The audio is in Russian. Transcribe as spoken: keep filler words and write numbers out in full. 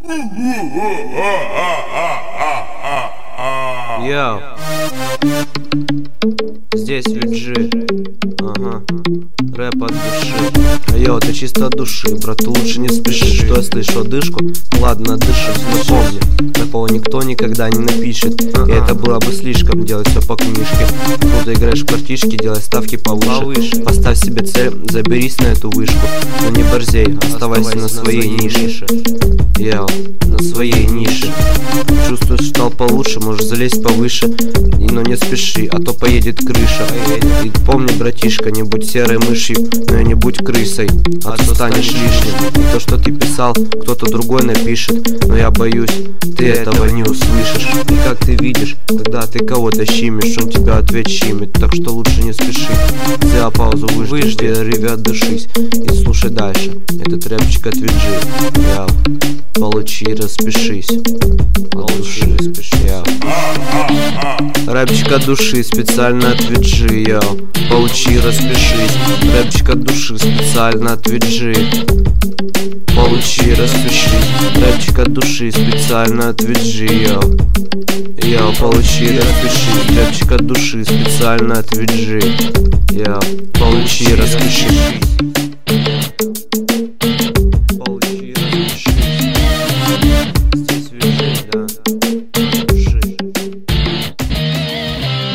Йоу, здесь Виджи. Ага, рэп от души. Йоу, ты чисто от души, брат, ты лучше не спеши. Что я слышу, одышку? Ладно, отдышусь, но помни, такого никто никогда не напишет. И это было бы слишком, делать все по книжке. Круто играешь в картишки, делай ставки повыше. Поставь себе цель, заберись на эту вышку. Но не борзей, оставайся на своей нише. Йоу, на своей нише. Чувствуешь, стал получше, можешь залезть повыше. Но не спеши, а то поедет крыша. И помни, братишка, не будь серой мышью, но и не будь крысой, а то станешь лишним. И то, что ты писал, кто-то другой напишет, но я боюсь, ты этого не услышишь. И как ты видишь, когда ты кого-то щимишь, он тебя ответ щимит. Так что лучше не спеши, сделай паузу, выжди, ребят, дышись и слушай дальше. Этот рэпчик от Виджи. Я получи, распишись. От души, я. Рэпчик от души, специально от Виджи. Я получи, распишись. Рэпчик от души, специально от Виджи. Получи, распишись. Рэпчик от души, специально от Виджи. Я. Я получи, распишись. Рэпчик от души, специально от Виджи. Я получи, распишись.